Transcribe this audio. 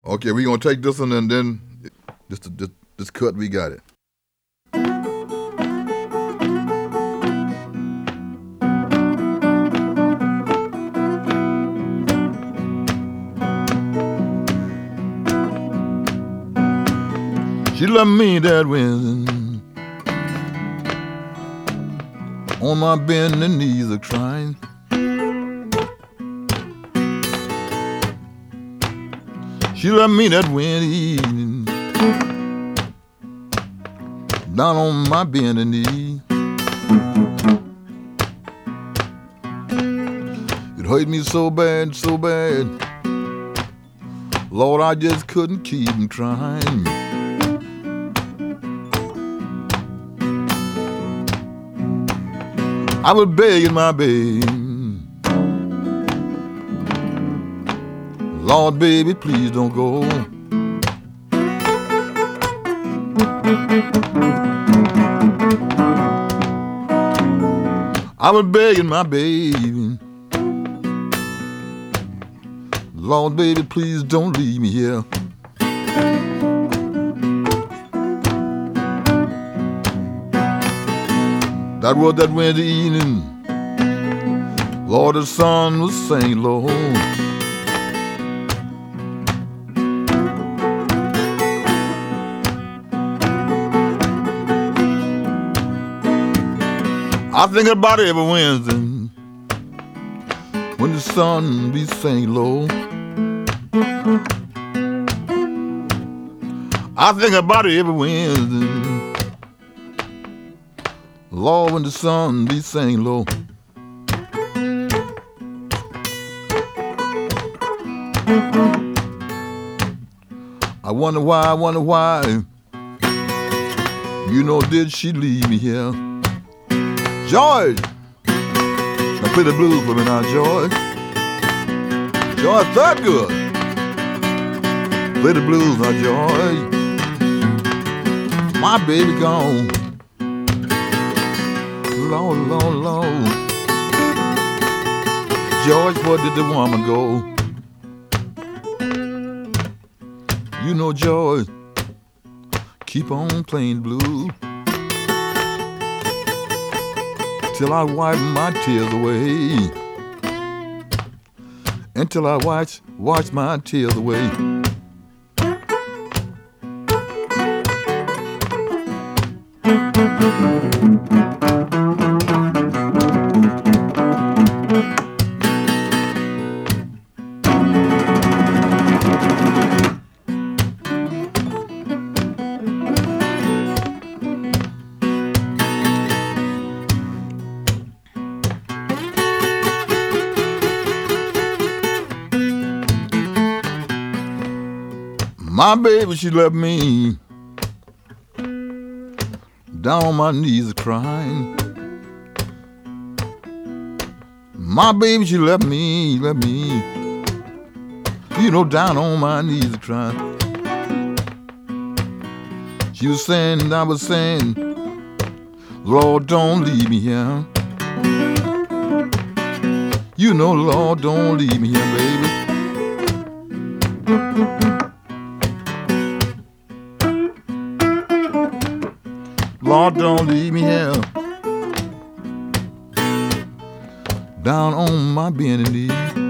Okay, we gonna take this one and then this cut we got it. She left me that when on my bending knees a crying. She left me that winter evening down on my bending knee. It hurt me so bad, so bad. Lord, I just couldn't keep from trying. I was begging my baby, Lord, baby, please don't go. I was begging my baby, Lord, baby, please don't leave me here. That was that winter evening, Lord, the sun was sinking low. I think about it every Wednesday when the sun be sinking low. I think about it every Wednesday, Lord, when the sun be sinking low. I wonder why, you know, did she leave me here? George, now play the blues for me now, George. George Thurgood, play the blues now, George. My baby gone, Lord, Lord, Lord. George, where did the woman go? You know, George, keep on playing blues till I wipe my tears away. Until I wash my tears away. My baby, she left me down on my knees crying. My baby, she left me, you know, down on my knees crying. She was saying, I was saying, Lord, don't leave me here. You know, Lord, don't leave me here, baby. Lord, don't leave me here down on my bending knee.